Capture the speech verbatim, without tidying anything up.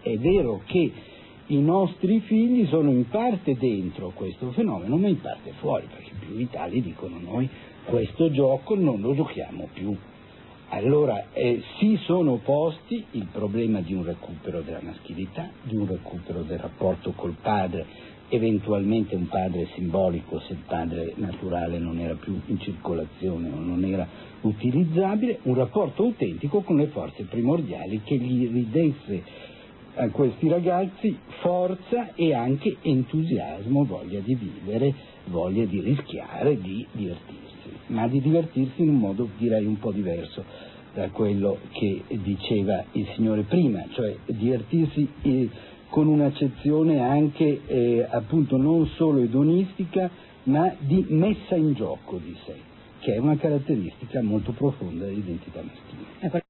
è vero che i nostri figli sono in parte dentro questo fenomeno, ma in parte fuori, perché più vitali dicono noi questo gioco non lo giochiamo più. Allora eh, si sono posti il problema di un recupero della maschilità, di un recupero del rapporto col padre, eventualmente un padre simbolico se il padre naturale non era più in circolazione o non era utilizzabile, un rapporto autentico con le forze primordiali che gli ridesse a questi ragazzi forza e anche entusiasmo, voglia di vivere, voglia di rischiare, di divertirsi, ma di divertirsi in un modo direi un po' diverso da quello che diceva il Signore prima, cioè divertirsi eh, con un'accezione anche eh, appunto non solo edonistica, ma di messa in gioco di sé, che è una caratteristica molto profonda dell'identità maschile.